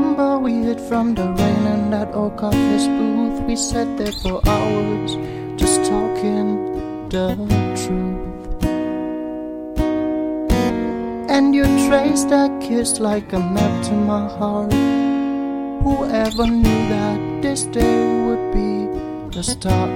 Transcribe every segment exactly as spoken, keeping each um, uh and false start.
remember we hid from the rain in that old coffee's booth. We sat there for hours, just talking the truth. And you traced that kiss like a map to my heart. Whoever knew that this day would be the start.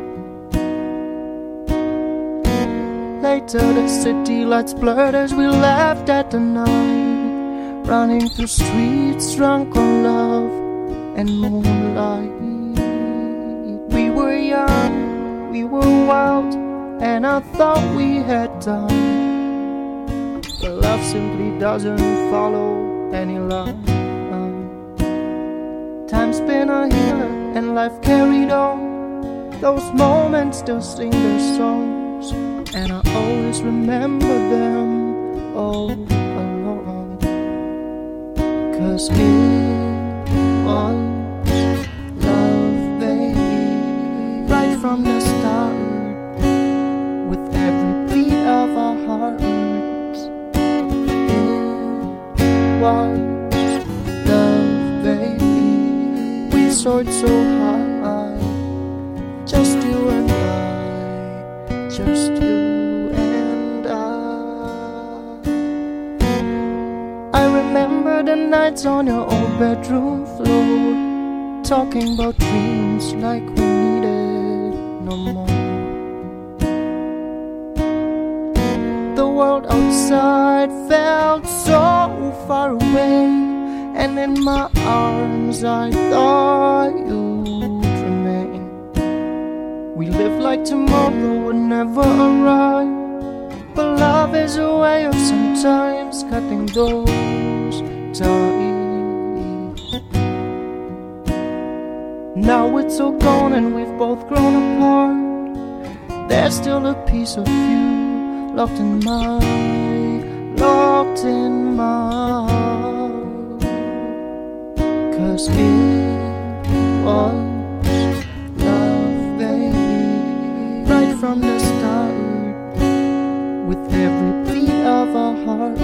Later the city lights blurred as we laughed at the night, running through streets drunk on love and moonlight. We were young, we were wild, and I thought we had time. But love simply doesn't follow any line. Time's been a healer and life carried on. Those moments still sing their songs, and I always remember them all along. Cause it was love, baby, right from the start. With every beat of our hearts, it was love, baby. We soared so high, just you and I, just you. Remember the nights on your old bedroom floor, talking about dreams like we needed no more. The world outside felt so far away, and in my arms I thought you'd remain. We lived like tomorrow would never arrive, but love is a way of sometimes cutting those ties. Now it's all gone and we've both grown apart. There's still a piece of you locked in my, locked in my heart. Cause it was love, baby, right from the start. With every beat of our hearts,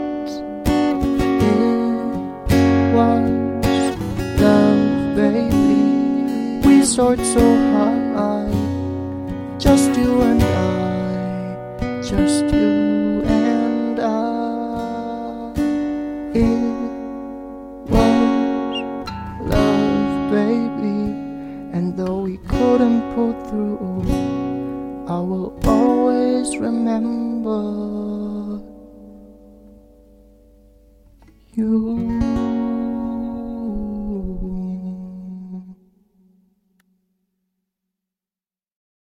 love, baby. We soared so high, just you and I, just you and I. It was love, baby, and though we couldn't pull through, I will always remember.